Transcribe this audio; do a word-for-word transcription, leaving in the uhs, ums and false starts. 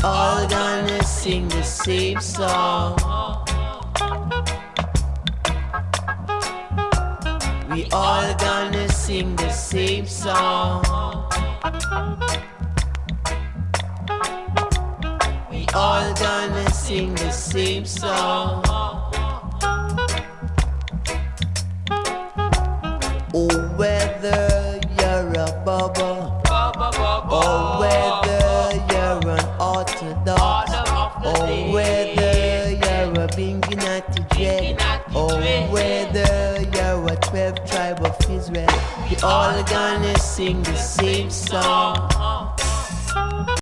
all gonna sing the same song. We all gonna sing the same song. We all gonna sing the same song. Oh, whether you're a bubble, or whether you're an orthodox, or whether you're a Bingy Natty Jet, or whether you're a twelve tribe of Israel, we all gonna sing the same song.